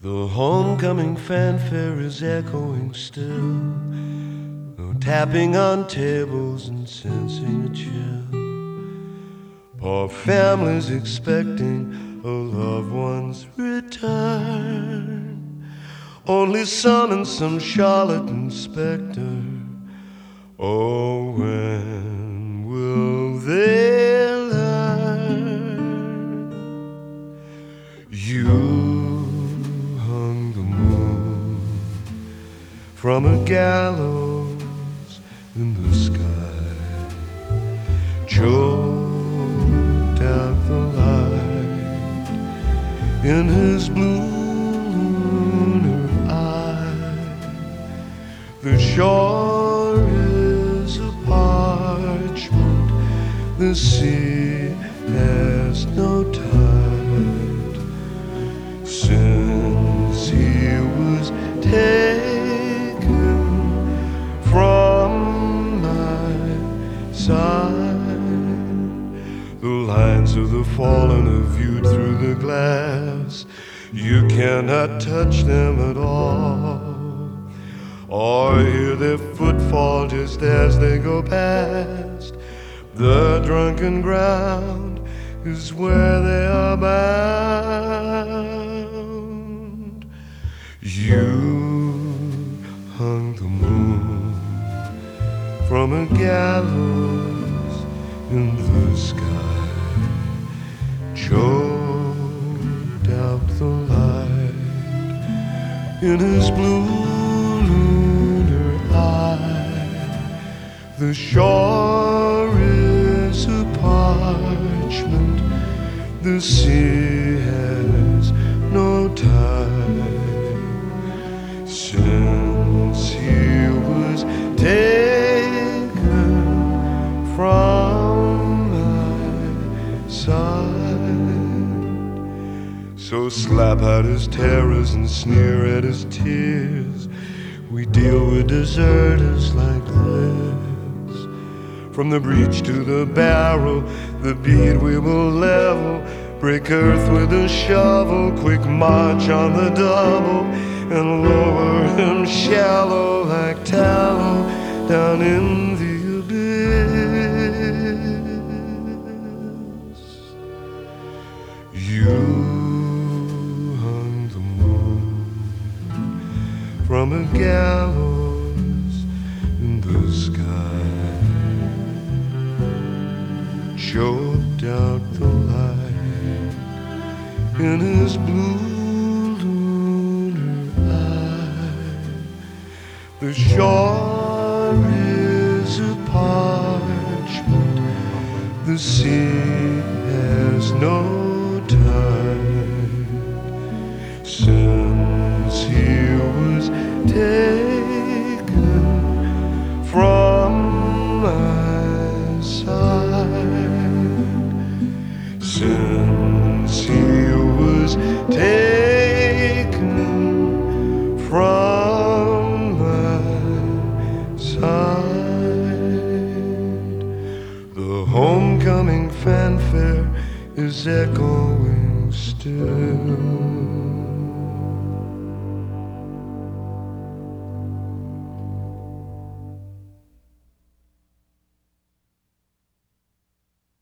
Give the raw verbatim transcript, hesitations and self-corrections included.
The homecoming fanfare is echoing still, no tapping on tables and sensing a chill. Poor families expecting a loved one's return. Only son and some charlatan specter. Oh, when will they learn? You from a gallows in the sky, choked out the light in his blue lunar eye. The shore is a parchment, the sea has no tide. Since he was taken the lines of the fallen are viewed through the glass. You cannot touch them at all, or hear their footfall just as they go past. The drunken ground is where they are bound. You hung the moon from a gallows in the sky, choked out the light in his blue lunar eye. The shore is a parchment, the sea has no tide. Since he was taken from my side. So slap out his terrors and sneer at his tears. We deal with deserters like this. From the breach to the barrel, the beat we will level. Break earth with a shovel, quick march on the double, and lower him shallow like tallow down in the abyss. You hung the moon from a gallows in the sky, choked out the light in his blue lunar eye. The shore is a parchment, the sea has no tide. Since he was taken from my side, since he was taken from my side, the homecoming fanfare is echoing still.